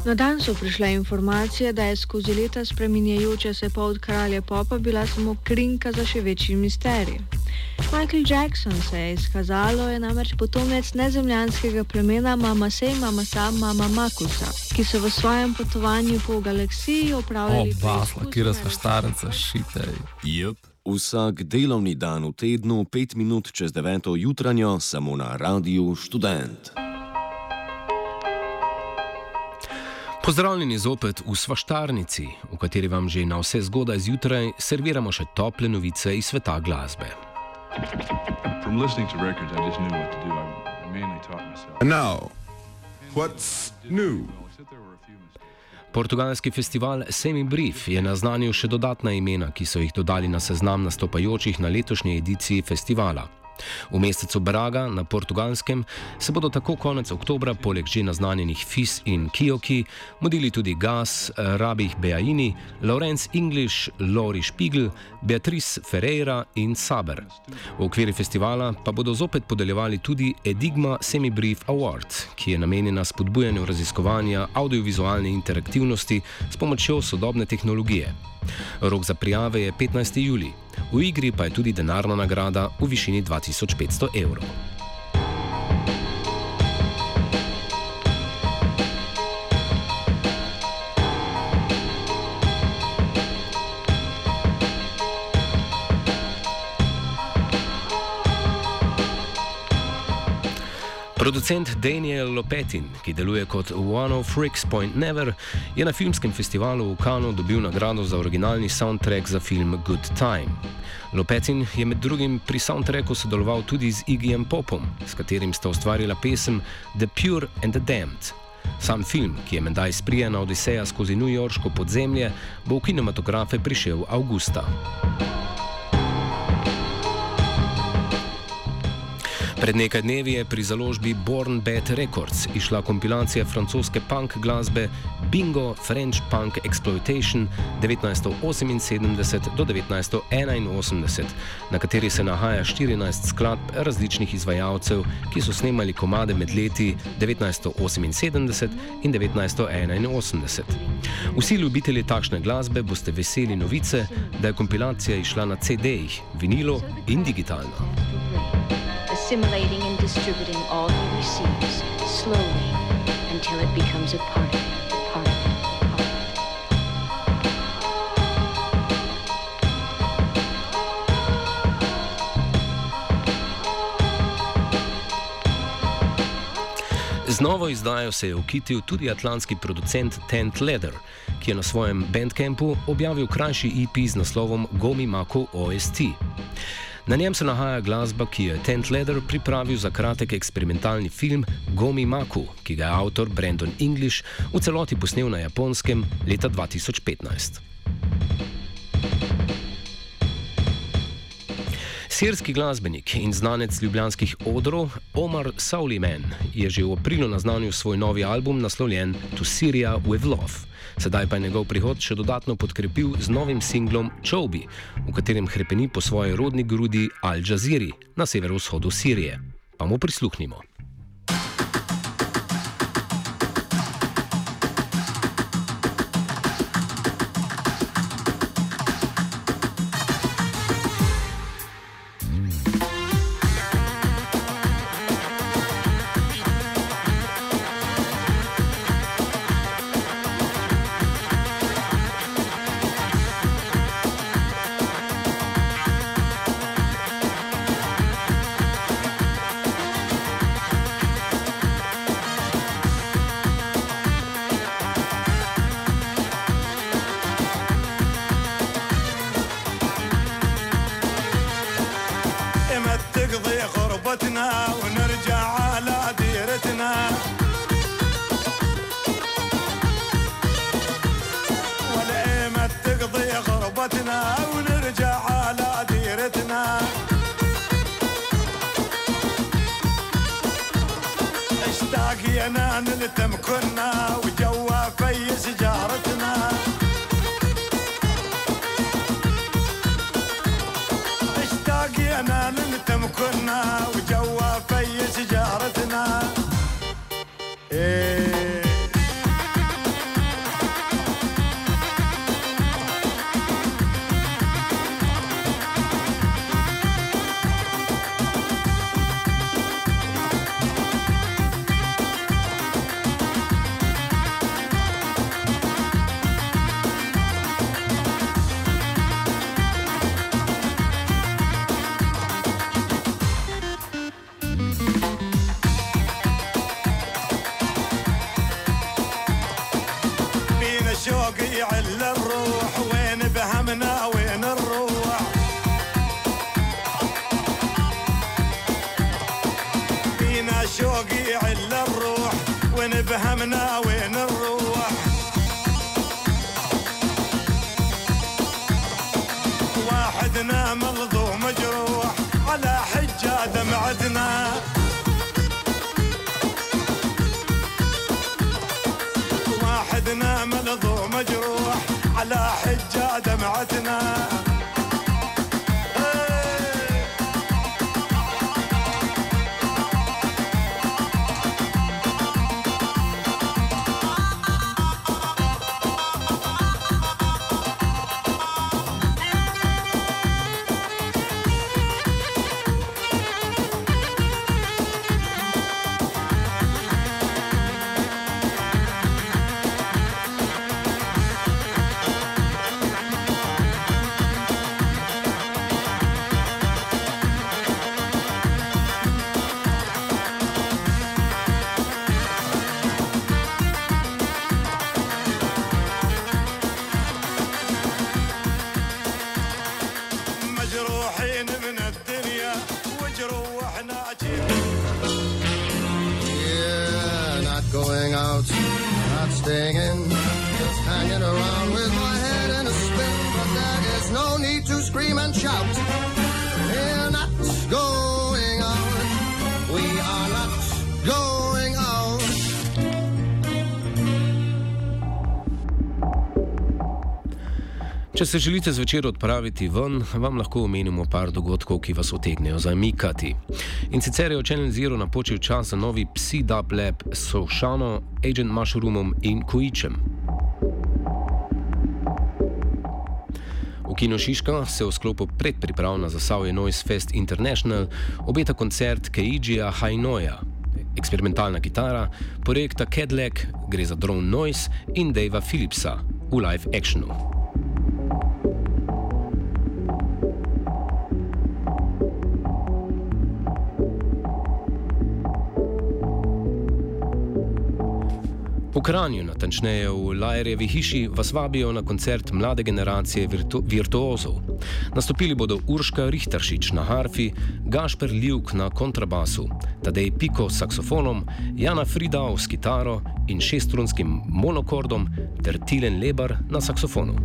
Na dan so prišle informacije, da je skozi leta spreminjajoča se pot kralja popa bila samo krinka za še večji misterij. Michael Jackson, se je izkazalo, je namreč potomec nezemljanskega plemena Mamasej Mamasa Mama Makusa, ki so v svojem potovanju po galaksiji opravljali basla, kjer so štarenca šitej. Jep, vsak delovni dan v tednu 5 minut čez 9. jutranjo samo na Radiu Študent. Pozdravljeni zopet v Svaštarnici, v kateri vam že na vse zgodaj zjutraj serviramo še tople novice iz sveta glasbe. From listening to records, I just knew what to do. I mainly taught myself. And now, what's new? Portugalski festival Semi Brief je naznanil še dodatna imena, ki so jih dodali na seznam nastopajočih na letošnji ediciji festivala. V mesecu Braga na Portugalskem se bodo tako konec oktobra poleg že naznanjenih Fis in Kioki mudili tudi Gas, Rabih Beaini, Laurence English, Lori Spiegel, Beatrice Ferreira in Saber. V okviru festivala pa bodo zopet podeljevali tudi Edigma Semi Brief Award, ki je namenjena spodbujanju raziskovanja audiovizualne interaktivnosti s pomočjo sodobne tehnologije. Rok za prijave je 15. julij. V igri pa je tudi denarna nagrada v višini 2500 evrov. Producent Daniel Lopetin, ki deluje kot One of Freaks Point Never, je na filmskem festivalu v Cannesu dobil nagrado za originalni soundtrack za film Good Time. Lopetin je med drugim pri soundtracku sodeloval tudi z Iggyjem Popom, s katerim sta ustvarila pesem The Pure and the Damned. Sam film, ki je menda izprijena odiseja skozi newyorško podzemlje, bo v kinematografe prišel avgusta. Pred nekaj dnevi je pri založbi Born Bad Records išla kompilacija francoske punk glasbe Bingo French Punk Exploitation 1978 do 1981, na kateri se nahaja 14 skladb različnih izvajalcev, ki so snemali komade med leti 1978 in 1981. Vsi ljubitelji takšne glasbe boste veseli novice, da je kompilacija išla na CD-jih, vinilo in digitalno. Assimilating and distributing all he receives, slowly, until it becomes a part of him, part of him, part of him. Z novo izdajo se je ukitil tudi atlantski producent Tent Leather, ki je na svojem Bandcampu objavil krajši EP z naslovom Gomi Maku OST. Na njem se nahaja glasba, ki jo je Tent Leather pripravil za kratek eksperimentalni film Gomi Maku, ki ga je avtor Brandon English v celoti posnel na Japonskem leta 2015. Sirski glasbenik in znanec ljubljanskih odrov Omar Sauliman je že v aprilu naznanil svoj novi album naslovljen To Syria with Love. Sedaj pa je njegov prihod še dodatno podkrepil z novim singlom Chobi, v katerem hrepeni po svoji rodni grudi Al Jaziri na severovzhodu Sirije. Pa mu prisluhnimo. ونرجع على ديرتنا والأيمة تقضي غربتنا ونرجع على ديرتنا اشتاق يا نلتم كنا وجوا في سجارتنا اشتاق يا نلتم كنا وجوا في سجارتنا شوقي يعل الروح وين بهمنا وين الروح فينا شوقي يعل الروح وين بهمنا وين الروح واحدنا ملضوم مجروح على حجة دمعتنا واحدنا ملضوم مجروح على حجة دمعتنا مجروحين من الدنيا وجروحنا Yeah, not going out, not staying in, just hanging around with my head in a spin. But there is no need to scream and shout. We're not going out. We are not going out. Če se želite zvečer odpraviti ven, vam lahko omenimo par dogodkov, ki vas utegnejo zamikati. In sicer je v Channel Zero napočil čas za novi Psi-Dub Lab s Sošano, Agent Mushroomom in Kojičem. V Kino Šiška se v sklopu predpriprav na Zasavje Noise Fest International obeta koncert Keijija Hainoja, eksperimentalna kitara, projekta Cadillac, gre za Drone Noise in Davea Phillipsa v live actionu. V Kranju, natančneje v Lajerjevi hiši, vas vabijo na koncert mlade generacije virtuozov. Nastopili bodo Urška Richteršič na harfi, Gašper Livk na kontrabasu, Tadej Piko s saksofonom, Jana Fridau s kitaro in šestrunskim monokordom ter Tilen Lebar na saksofonu.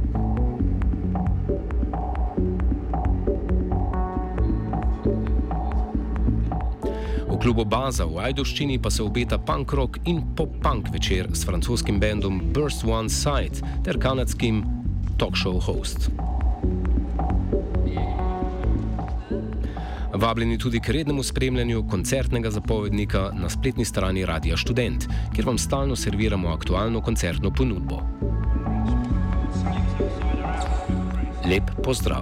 V klubu Baza v Ajdovščini pa se obeta punk rock in pop-punk večer s francoskim bendom Burst One Side ter kanadskim talk show host. Vabljeni tudi k rednemu spremljanju koncertnega zapovednika na spletni strani Radia Študent, kjer vam stalno serviramo aktualno koncertno ponudbo. Lep pozdrav!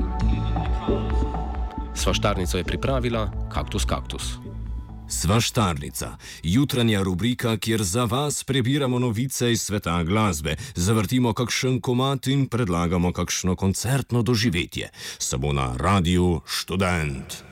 Svaštarnico je pripravila Kaktus Kaktus. Svaštarnica, jutranja rubrika, kjer za vas prebiramo novice iz sveta glasbe, zavrtimo kakšen komad in predlagamo kakšno koncertno doživetje. Samo na Radiu Študent.